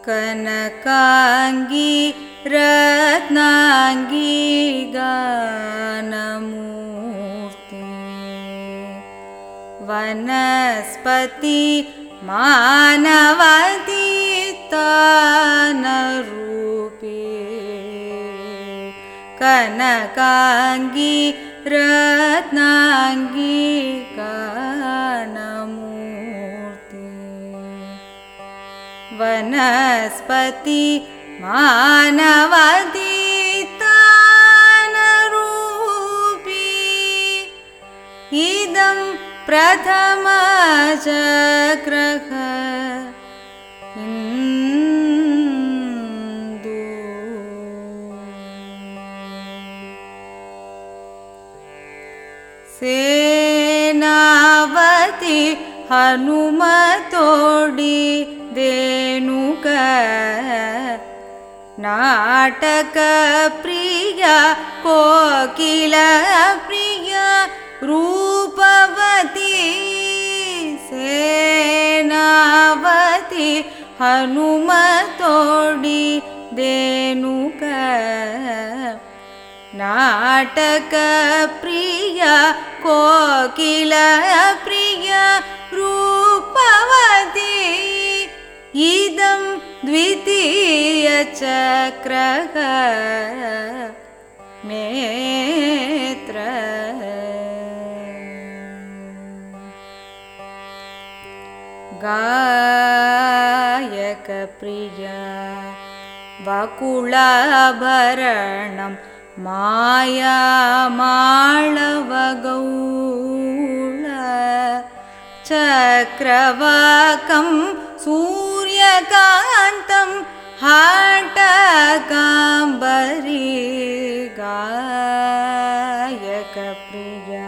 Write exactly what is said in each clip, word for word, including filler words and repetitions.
कनकांगी रत्नांगी गानमूर्ति वनस्पति मानवातीतानरूपी कनकांगी रत्नांगी गानमूर्ति वनस्पति मानवातीतानरूपी इदं प्रथमचक्रः इंदु सेनावती हनुमतोडी धेनुक नाटक प्रिया कोकिल प्रिया रूपवती सेनावती हनुमतोडी धेनुक नाटक प्रिया कोकिल प्रिया रूपवती इदं द्वितीय चक्रः नेत्र गायक प्रिया वकुलाभरणं माया माळवगौळ चक्रवाकं सूर्यकान्तं हाटकाम्बरी गायक प्रिया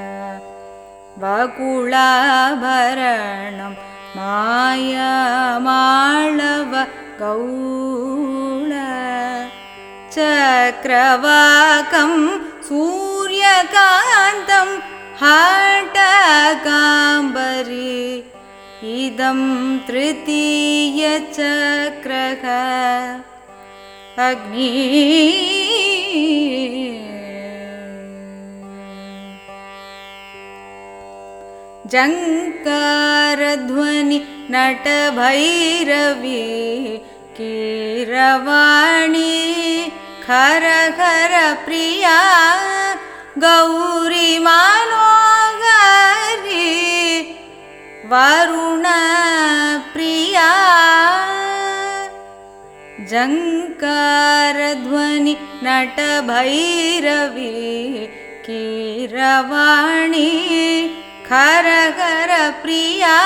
वकुलाभरणं माया माळवगौळ चक्रवाकं सूर्यकान्तं हाटकाम्बरी इदं तृतीय चक्रः अग्नि जंकारध्वनि नटभैरवी कीरवाणी खर खर प्रिया गौरी मनोहरी वरुण प्रिया जंकारध्वनि नटभैरवी कीरवाणी खर खर प्रिया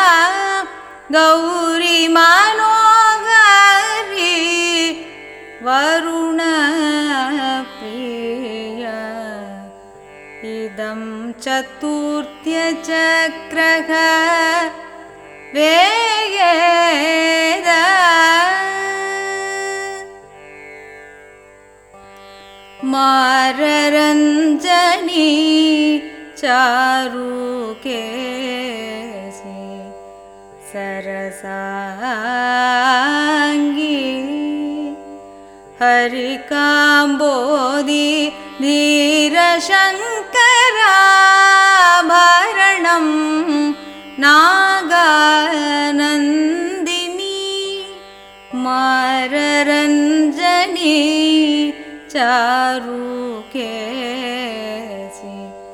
गौरी मनोहरी वरुण प्रिया इदं चतुर्थ्य चक्रः वेगेद माररंजनी चारुकेसी सरसांगी हरिकाम्बोधि धीरशंकराभरणं नागानन्दिनी माररंजनी चारुकेसी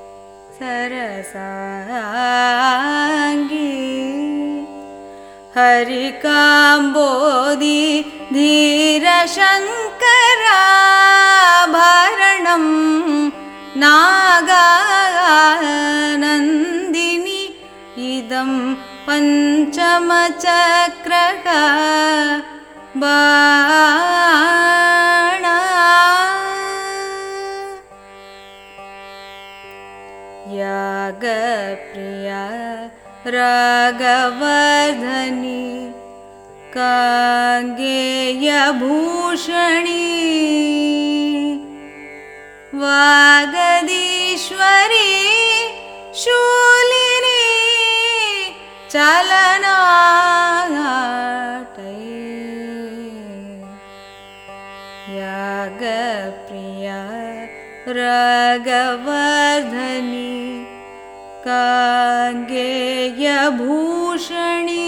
सरसांगी हरिकाम्बोधि धीरशंकराभरणं नागानन्दिनी इदं पञ्चमचक्रः बाण यागप्रिया रागवर्धनी कांगेयभूषणी वागदीश्वरी शूलिनी चलनाटै यागप्रिया रागवर्धनी काङ्गेयभूषणी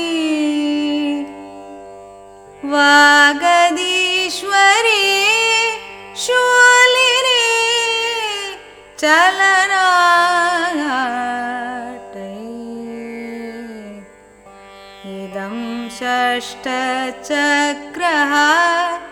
वागदीश्वरी शूलिनी चलनाटे इदं षष्ठचक्रः